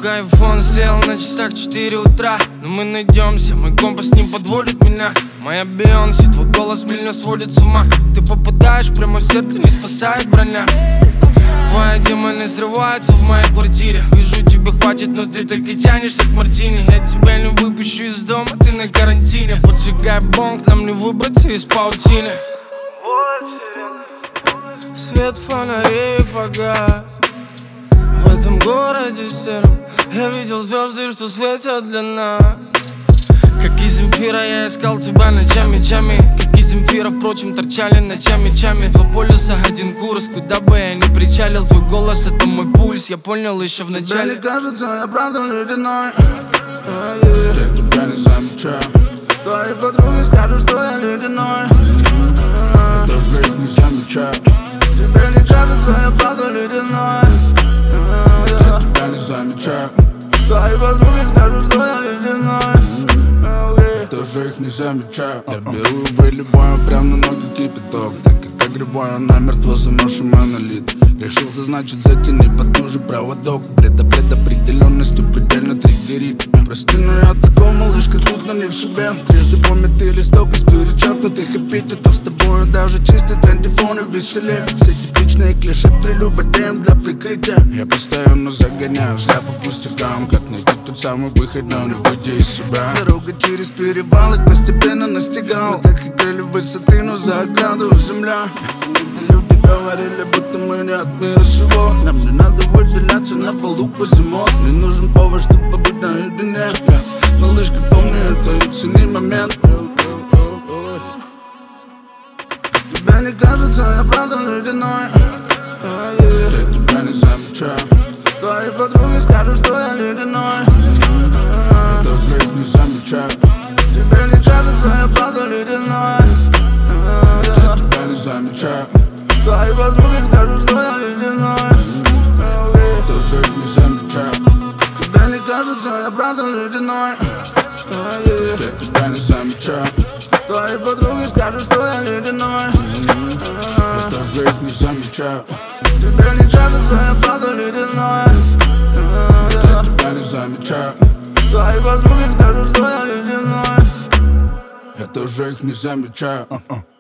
Сука, айфон сел на часах 4 утра. Но мы найдемся, мой компас не подводит меня. Моя Бейонсе, твой голос меня сводит с ума. Ты попадаешь прямо в сердце, не спасает броня. Твои демоны срываются в моей квартире. Вижу, тебе хватит, но ты так и тянешься к мартини. Я тебя не выпущу из дома, ты на карантине. Поджигай бонг, нам не выбраться из паутины. Свет фонарей погас в этом городе сером. Я видел звезды, что светят для нас. Как из Земфира я искал тебя ночами. Как из Земфира, впрочем, торчали ночами. Два полюса, один курс. Куда бы я ни причалил, твой голос — это мой пульс. Я понял еще в начале. Тебе не кажется, я правда ледяной? Я тебя не замечаю. Твои подруги скажут, что я ледяной. Я даже их не замечаю. Тебе не кажется, я правда ледяной? Я тебя не замечаю. Твои подруги скажут, что я ледяной. Я тоже их не замечаю. Я беру и выливаю прям на ноги кипяток. Так как огребаю намертво заноши монолит. Решился, значит, затяни потуже проводок. Предопределенностью предельно триггерит. Прости, но я такой малыш, как будто не в себе. Трижды помятый листок из перечеркнутых эпитетов. С тобою даже чистый трендифон и веселее. Все типичные клише прелюбодеем для прикрытия. Я постоянно загоняю зря по пустякам. Как найти тот самый выход, но не выйти из себя. Дорога через перевалы постепенно настигал. Мы так хотели высоты, но за ограду земля. Люди говорили, будто мы не от мира сего. Нам не надо выделяться на полу по зимот. Мне нужен повод, чтобы побыть наедине. Малышка, помни это и цени момент. Тебе не кажется, я правда ледяной? Я тебя не замечаю. Твои подруги скажут, что я ледяной. Я даже их не замечаю. Тебе не кажется, я правда ледяной? Я тебя не замечаю. Твои подруги скажут, что я ледяной. Я даже их не замечаю. Тебе не кажется, я правда ледяной? Я тебя не замечаю. Твои подруги скажут, что я ледяной. Я даже их не замечаю. Тебе не кажется, я правда ледяной? Я тебя не замечаю. Твои подруги скажут, что я ледяной. Я тоже их не замечаю.